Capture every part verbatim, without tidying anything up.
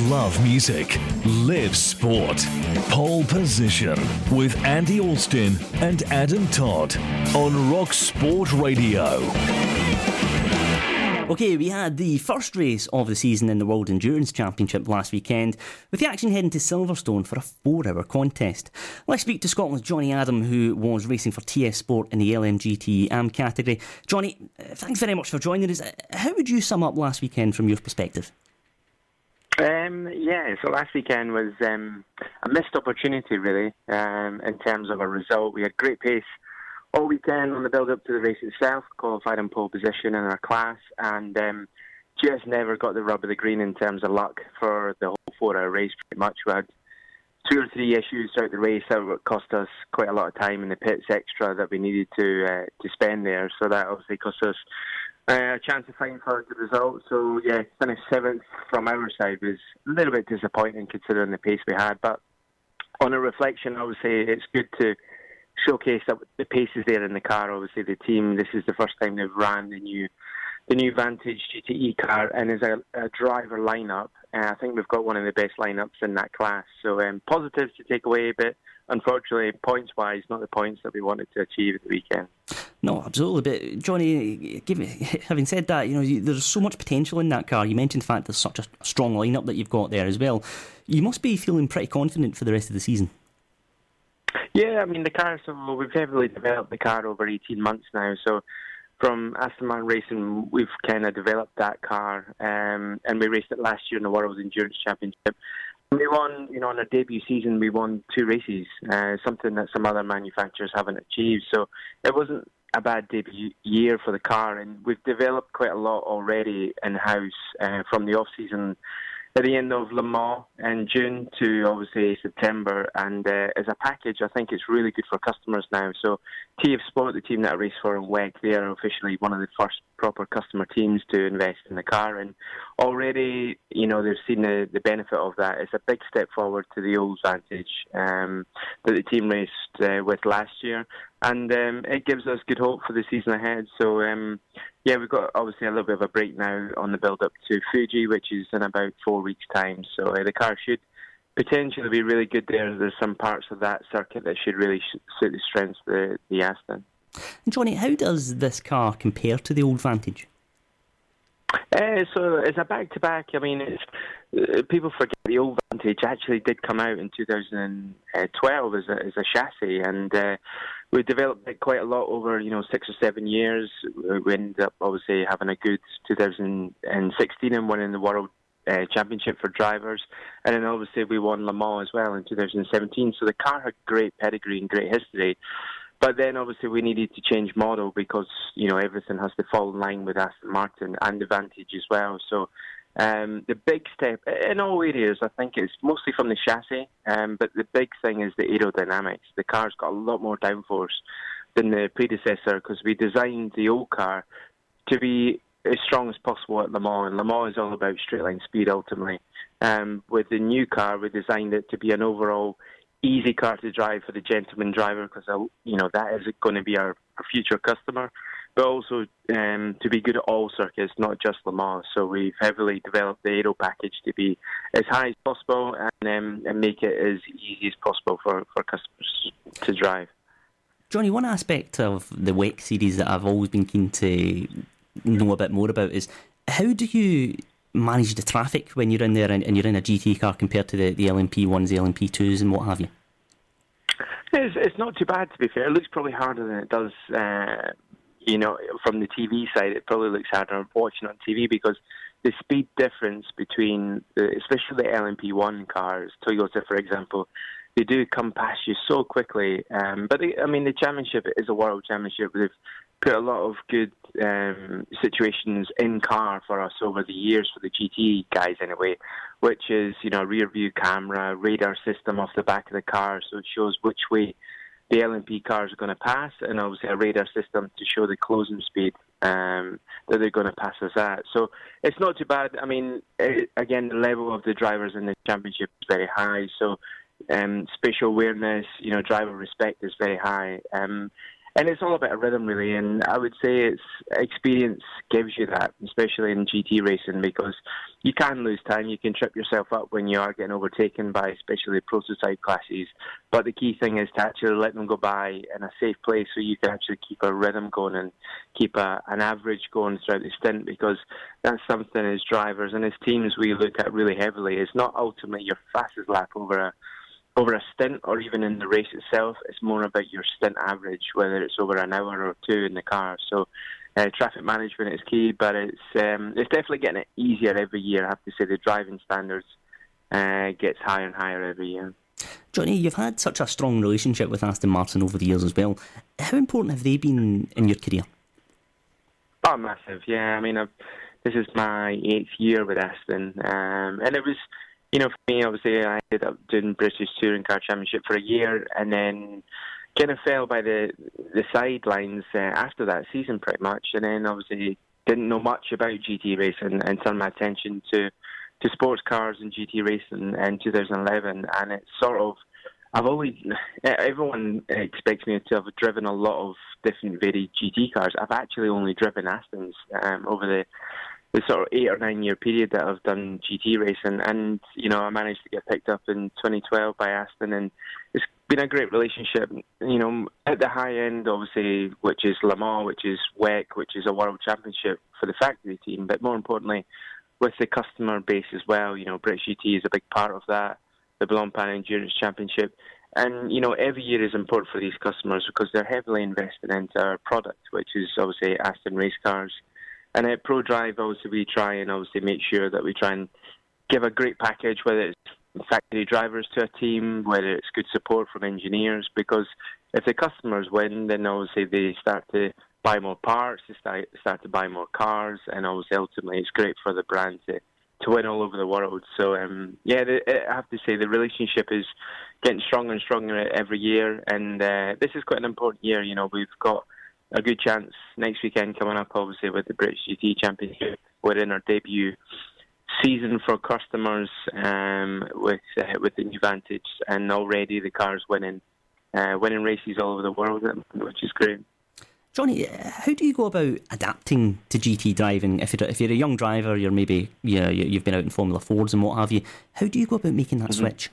Love music, live sport. Pole Position with Andy Alston and Adam Todd on Rock Sport Radio. OK, we had the first race of the season in the World Endurance Championship last weekend, with the action heading to Silverstone for a four-hour contest. Let's speak to Scotland's Johnny Adam, who was racing for T S Sport in the L M G T E A M category. Johnny, thanks very much for joining us. How would you sum up last weekend from your perspective? Um, yeah, so last weekend was um, a missed opportunity, really, um, in terms of a result. We had great pace all weekend on the build-up to the race itself, qualified in pole position in our class, and um, just never got the rub of the green in terms of luck for the whole four-hour race, pretty much. We had two or three issues throughout the race that cost us quite a lot of time in the pits extra that we needed to uh, to spend there, so that obviously cost us Uh, a chance to find for a good result. So, yeah, finished seventh from our side was a little bit disappointing considering the pace we had. But on a reflection, I would say it's good to showcase that the pace is there in the car. Obviously, the team, this is the first time they've ran the new the new Vantage G T E car, and as a, a driver lineup, uh, I think we've got one of the best lineups in that class. So, um, positives to take away, but unfortunately, points-wise, not the points that we wanted to achieve at the weekend. No, absolutely. But Johnny, give me, having said that, you know, you, there's so much potential in that car. You mentioned the fact there's such a strong lineup that you've got there as well. You must be feeling pretty confident for the rest of the season. Yeah, I mean, the car, so we've heavily developed the car over eighteen months now. So from Aston Martin Racing, we've kind of developed that car, um, and we raced it last year in the World Endurance Championship. We won, you know, on our debut season, we won two races, uh, something that some other manufacturers haven't achieved. So it wasn't a bad debut year for the car, and we've developed quite a lot already in-house uh, from the off-season at the end of Le Mans in June to obviously September, and uh, as a package I think it's really good for customers now. So T F Sport, the team that I race for in W E C, they are officially one of the first proper customer teams to invest in the car, and already, you know, they've seen the, the benefit of that. It's a big step forward to the old Vantage um, that the team raced uh, with last year, and um, it gives us good hope for the season ahead. So um, yeah, we've got obviously a little bit of a break now on the build up to Fuji, which is in about four weeks time, so uh, the car should potentially be really good there. There's some parts of that circuit that should really suit the strengths of the, the Aston. And Johnny, how does this car compare to the old Vantage? Uh, so it's a back-to-back. I mean, it's, uh, people forget the old Vantage actually did come out in two thousand twelve as a, as a chassis, and uh, we developed it quite a lot over, you know, six or seven years. We ended up obviously having a good two thousand sixteen and winning the World uh, Championship for drivers, and then obviously we won Le Mans as well in two thousand seventeen. So the car had great pedigree and great history. But then obviously we needed to change model because, you know, everything has to fall in line with Aston Martin and the Vantage as well. So um, the big step in all areas, I think it's mostly from the chassis, um, but the big thing is the aerodynamics. The car's got a lot more downforce than the predecessor because we designed the old car to be as strong as possible at Le Mans, and Le Mans is all about straight line speed ultimately. Um, with the new car, we designed it to be an overall easy car to drive for the gentleman driver because, you know, that is going to be our, our future customer, but also um, to be good at all circuits, not just Le Mans. So we've heavily developed the aero package to be as high as possible and, um, and make it as easy as possible for, for customers to drive. Johnny, one aspect of the W E C series that I've always been keen to know a bit more about is how do you manage the traffic when you're in there and, and you're in a G T car compared to the, the L M P ones, the L M P twos and what have you? It's, it's not too bad, to be fair. It looks probably harder than it does, uh, you know, from the T V side. It probably looks harder watching on T V because the speed difference between, the, especially the L M P one cars, Toyota for example, they do come past you so quickly. Um, but, they, I mean, the championship is a world championship. They've put a lot of good um, situations in car for us over the years for the G T guys anyway, which is, you know, rear view camera, radar system off the back of the car, so it shows which way the L M P cars are going to pass, and obviously a radar system to show the closing speed um, that they're going to pass us at. So it's not too bad. I mean, it, again, the level of the drivers in the championship is very high, so um, spatial awareness, you know, driver respect is very high. Um, and it's all about a rhythm, really. And I would say it's experience gives you that, especially in G T racing, because you can lose time. You can trip yourself up when you are getting overtaken by especially prototype classes. But the key thing is to actually let them go by in a safe place so you can actually keep a rhythm going and keep a, an average going throughout the stint, because that's something as drivers and as teams we look at really heavily. It's not ultimately your fastest lap over a over a stint or even in the race itself. It's more about your stint average, whether it's over an hour or two in the car. So uh, traffic management is key, but it's um, it's definitely getting it easier every year. I have to say the driving standards uh, gets higher and higher every year. Johnny, you've had such a strong relationship with Aston Martin over the years as well. How important have they been in your career? Oh, massive, yeah. I mean, I've, this is my eighth year with Aston, um, and it was, you know, for me, obviously, I ended up doing British Touring Car Championship for a year, and then kind of fell by the the sidelines uh, after that season, pretty much, and then obviously didn't know much about G T racing and turned my attention to, to sports cars and G T racing in two thousand eleven, and it's sort of, I've always, everyone expects me to have driven a lot of different varied G T cars. I've actually only driven Astons um, over the the sort of eight or nine year period that I've done G T racing, and you know I managed to get picked up in twenty twelve by Aston, and it's been a great relationship. You know, at the high end, obviously, which is Le Mans, which is W E C, which is a world championship for the factory team, but more importantly, with the customer base as well. You know, British G T is a big part of that. The Blancpain Endurance Championship, and you know every year is important for these customers because they're heavily invested into our product, which is obviously Aston race cars. And at ProDrive, obviously, we try and obviously make sure that we try and give a great package, whether it's factory drivers to a team, whether it's good support from engineers, because if the customers win, then obviously they start to buy more parts, they start, start to buy more cars, and obviously ultimately it's great for the brand to, to win all over the world. So, um, yeah, the, I have to say the relationship is getting stronger and stronger every year, and uh, this is quite an important year. You know, we've got a good chance next weekend coming up, obviously, with the British G T Championship. We're in our debut season for customers um, with uh, with the new Vantage, and already the car's winning, uh, winning races all over the world, which is great. Johnny, how do you go about adapting to G T driving? If you're, if you're a young driver, you're maybe yeah, you've been out in Formula Fords and what have you. How do you go about making that mm-hmm. switch?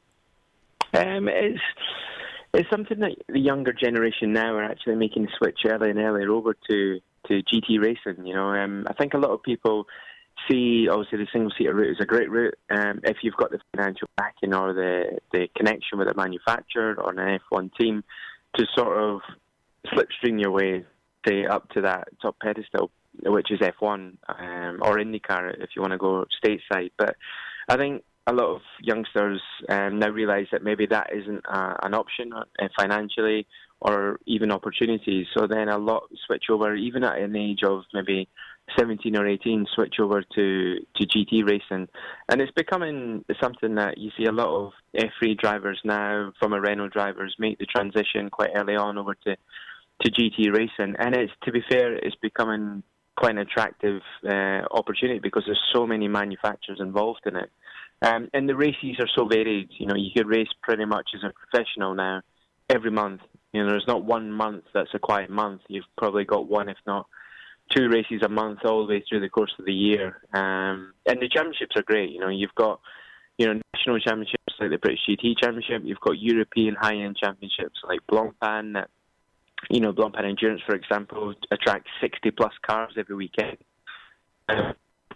Um, it's it's something that the younger generation now are actually making the switch earlier and earlier over to, to G T racing. You know, um, I think a lot of people see obviously the single seater route is a great route um, if you've got the financial backing or the the connection with a manufacturer or an F one team to sort of slipstream your way, say, up to that top pedestal, which is F one um, or IndyCar if you want to go stateside. But I think a lot of youngsters um, now realise that maybe that isn't uh, an option uh, financially or even opportunities. So then a lot switch over, even at an age of maybe seventeen or eighteen, switch over to, to G T racing. And it's becoming something that you see a lot of F three drivers now, from a Renault drivers, make the transition quite early on over to, to G T racing. And it's, to be fair, it's becoming quite an attractive uh, opportunity because there's so many manufacturers involved in it. Um, and the races are so varied. You know, you could race pretty much as a professional now every month. You know, there's not one month that's a quiet month. You've probably got one, if not two races a month all the way through the course of the year. Um, and the championships are great. You know, you've got, you know, national championships like the British G T Championship. You've got European high-end championships like Blancpain. That, you know, Blancpain Endurance, for example, attracts sixty plus cars every weekend. Uh,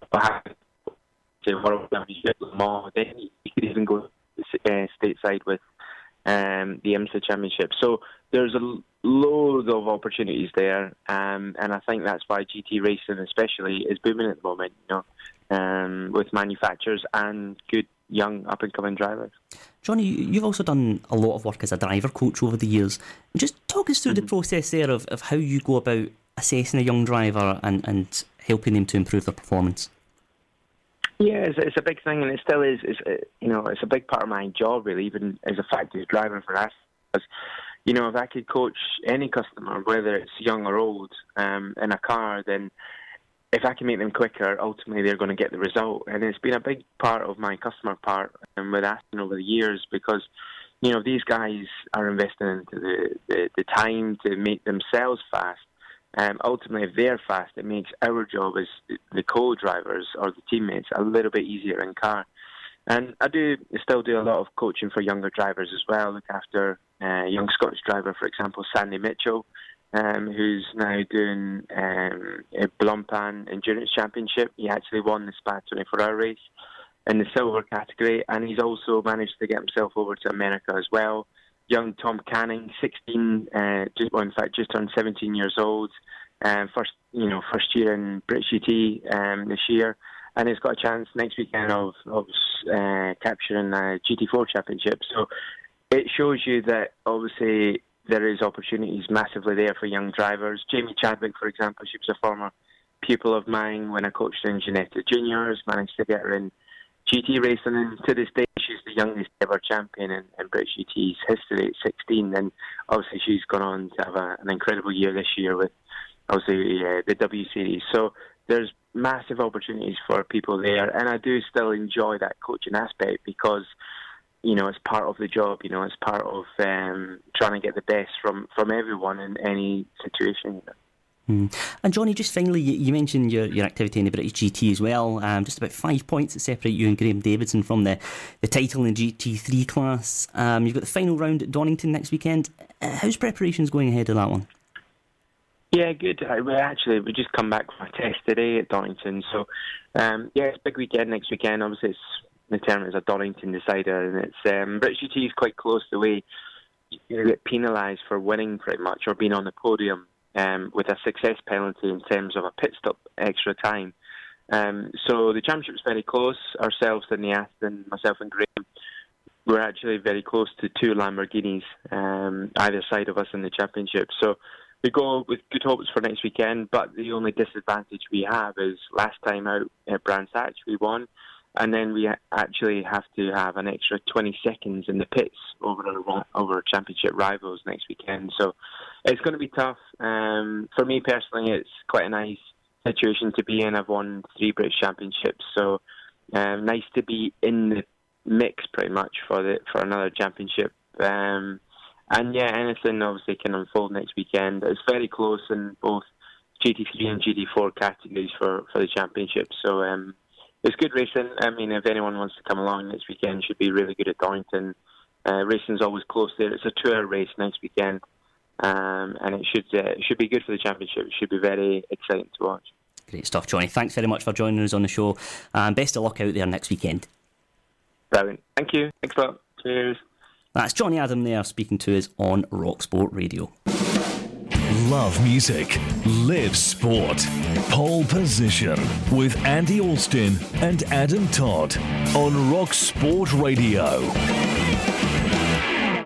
World Championship, Le Mans, then you could even go uh, stateside with um, the IMSA Championship. So there's a load of opportunities there, um, and I think that's why G T racing especially is booming at the moment, you know, um, with manufacturers and good young up-and-coming drivers. Johnny, you've also done a lot of work as a driver coach over the years. Just talk us through mm-hmm. the process there of, of how you go about assessing a young driver and, and helping them to improve their performance. Yeah, it's, it's a big thing, and it still is. It's, you know, it's a big part of my job, really, even as a factory driver for us. Because, you know, if I could coach any customer, whether it's young or old, um, in a car, then if I can make them quicker, ultimately they're going to get the result. And it's been a big part of my customer part um, with Aston over the years, because you know, these guys are investing into the, the, the time to make themselves fast. Um, ultimately, if they're fast, it makes our job as the co-drivers or the teammates a little bit easier in car. And I do still do a lot of coaching for younger drivers as well. Look after a young Scottish driver, for example, Sandy Mitchell, um, who's now doing um, a Blancpain Endurance Championship. He actually won the Spa twenty-four hour race in the silver category, and he's also managed to get himself over to America as well. Young Tom Canning, sixteen, uh, just, well, in fact, just turned seventeen years old. Um, first, you know, first year in British G T um, this year, and he's got a chance next weekend of of uh, capturing a G T four championship. So it shows you that obviously there is opportunities massively there for young drivers. Jamie Chadwick, for example, she was a former pupil of mine when I coached her in Ginetta Juniors. Managed to get her in G T racing, and to this day she's the youngest ever champion in, in British G T's history at sixteen, and obviously she's gone on to have a, an incredible year this year with obviously uh, the W Series. So there's massive opportunities for people there, and I do still enjoy that coaching aspect because, you know, it's part of the job. You know, it's part of um, trying to get the best from, from everyone in any situation. You know. Mm. And Johnny, just finally, you, you mentioned your, your activity in the British G T as well. Um, just about five points that separate you and Graham Davidson from the, the title in the G T three class. Um, you've got the final round at Donington next weekend. Uh, how's preparations going ahead of that one? Yeah, good. Uh, we actually we just come back from a test today at Donington, so um, yeah, it's a big weekend next weekend. Obviously, it's, the tournament is a Donington decider, and it's um, British G T is quite close to the way you get penalised for winning pretty much or being on the podium. Um, with a success penalty in terms of a pit stop extra time. Um, so the championship's very close. Ourselves in the Aston, myself and Graham, we're actually very close to two Lamborghinis um, either side of us in the championship. So we go with good hopes for next weekend, but the only disadvantage we have is last time out at Brands Hatch we won, and then we actually have to have an extra twenty seconds in the pits over our, over our championship rivals next weekend. So it's going to be tough. Um, for me personally, it's quite a nice situation to be in. I've won three British championships, so um, nice to be in the mix pretty much for the for another championship. Um, and yeah, anything obviously can unfold next weekend. It's very close in both G T three and G T four categories for, for the championship. So um, it's good racing. I mean, if anyone wants to come along next weekend, it should be really good at Donington. Uh, racing's always close there. It's a two-hour race next weekend, um, and it should uh, it should be good for the championship. It should be very exciting to watch. Great stuff, Johnny. Thanks very much for joining us on the show, and best of luck out there next weekend. Brilliant. Thank you. Thanks a lot. Cheers. That's Johnny Adam there speaking to us on Rock Sport Radio. Love music, live sport. Pole Position with Andy Alston and Adam Todd on Rock Sport Radio.